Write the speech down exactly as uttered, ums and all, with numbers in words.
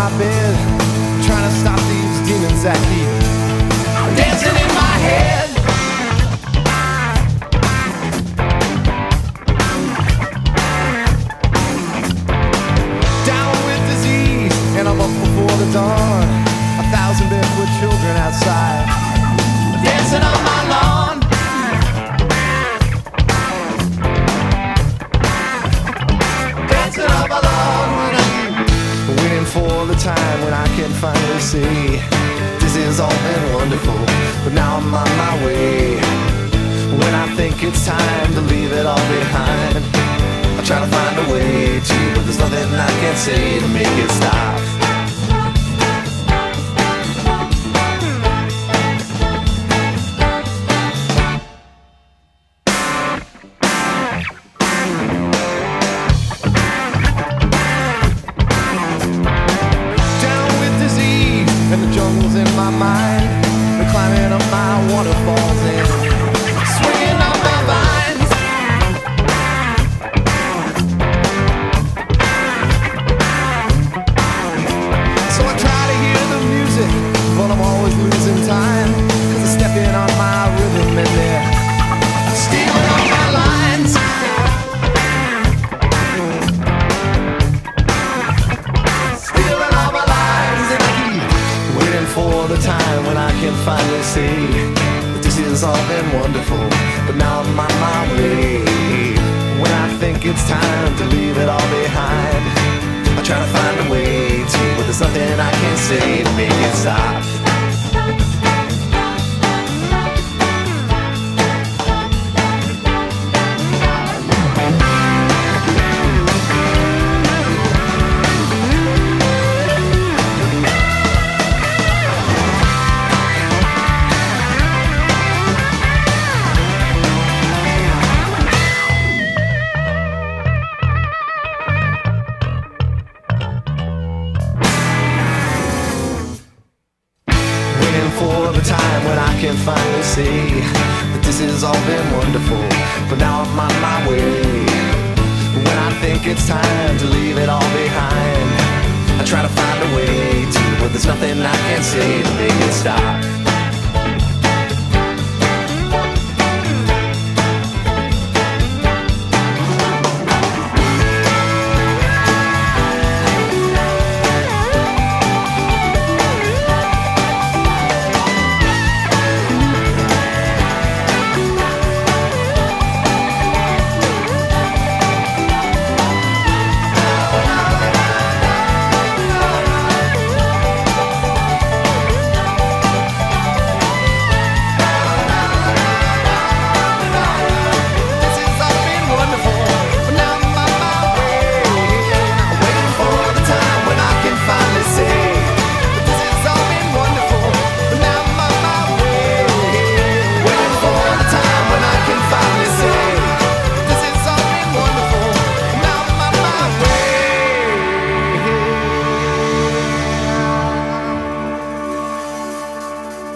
my bed, trying to stop these demons that keep dancing in my head. Down with disease, and I'm up before the dawn. A thousand barefoot children outside, dancing on my lawn. Dancing on my lawn. Waiting for the time when I can finally see this has all been wonderful, but now I'm on my way. When I think it's time to leave it all behind, I try to find a way to, but there's nothing I can say to make it stop. And the jungle's in my mind, they're climbing up my waterfalls and swinging on my vines. So I try to hear the music, but I'm always losing time, cause they're stepping on my rhythm and they're stealing all my lines. Stealing all my lines, and I keep waiting for the time when I can finally see that this has all been wonderful, but now I'm on my way. When I think it's time to leave it all behind, I try to find a way to, but there's nothing I can say to make it stop. For the time when I can finally see that this has all been wonderful, but now I'm on my way. When I think it's time to leave it all behind, I try to find a way to, but there's nothing I can say to make it stop.